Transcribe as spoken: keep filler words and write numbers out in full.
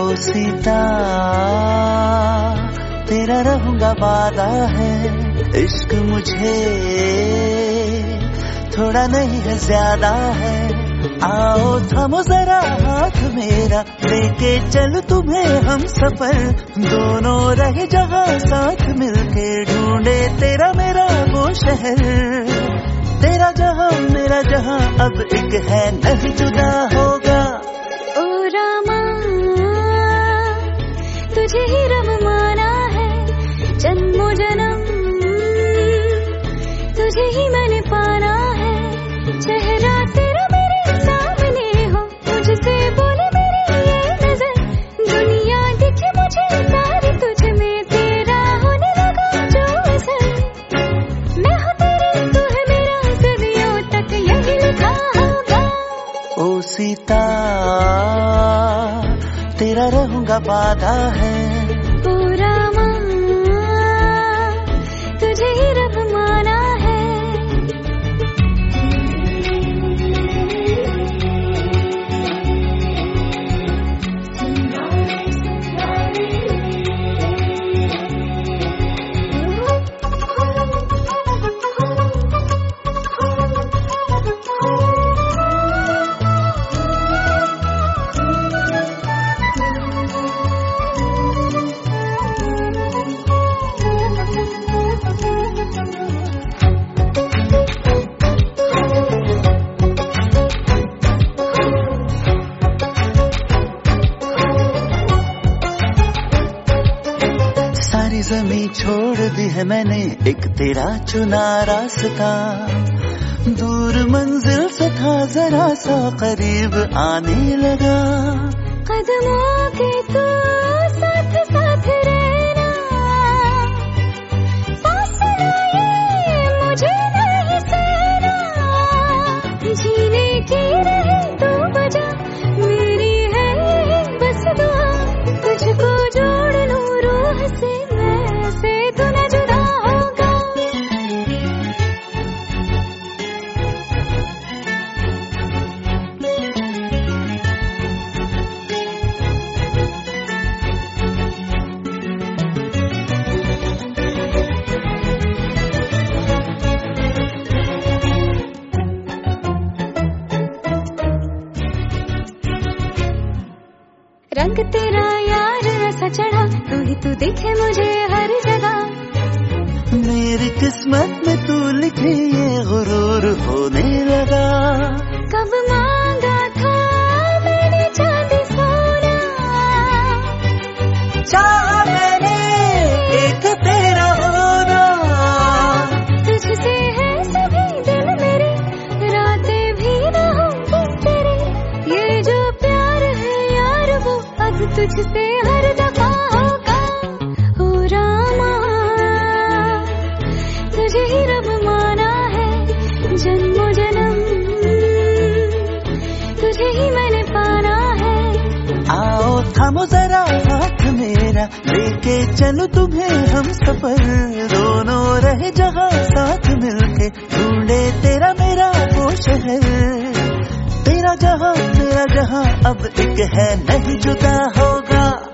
सीता तेरा रहूंगा वादा है, इश्क मुझे थोड़ा नहीं है ज्यादा है। आओ थमो जरा हाथ मेरा, लेके चल तुम्हें हम सफर, दोनों रहे जहाँ साथ मिलके, ढूंढे तेरा मेरा वो शहर। तेरा जहाँ मेरा जहाँ अब एक है, नहीं जुदा होगा। ओ रामा तुझे ही रब माना है, जन्मों जन्म तुझे ही मैंने पाना है। चेहरा तेरा मेरे सामने हो, मुझसे बोले मेरी ये नजर, दुनिया दिखे मुझे सारी तुझ में, तेरा होने लगा जो असर। मैं हूँ तेरी तू है मेरा, सदियों तक यही लिखा होगा। ओ सीता तेरा रहूंगा वादा है। ओ रामा तुझे ही रब माना है। सारी ज़मीं छोड़ दी है मैंने, एक तेरा चुना रास्ता, दूर मंजिल से था जरा सा करीब आने लगा। कदमों के तो साथ साथ रहना, फासला ये मुझे नहीं सहना, जीने की रहे तो वजह मेरी है यही बस दुआ, तुझको जोड़ लूं रूह से, मैं से तू न जुदा होगा। रंग तेरा यार ऐसा चढ़ा, तू ही तू दिखे मुझे हर जगह, मेरी किस्मत में तू लिखी ये गुरूर होने लगा। कब मांगा था मैंने चांदी सोना, चाहा मैंने एक तेरा होना, तुझसे है सभी दिन मेरे, रातें भी ना होंगी तेरी, ये जो प्यार है यार वो अब तुझसे हर दफा होगा। ओ रामा तुझे ही रब माना है, जन्मों जन्म तुझे ही मैंने पाना है। आओ थमो जरा हाथ मेरा, लेके चलो तुम्हें हम सफर, दोनों रहे जहाँ साथ मिलके, ढूंढे तेरा मेरा वो शहर। तेरा जहाँ मेरा जहाँ अब एक है, नहीं जुदा होगा।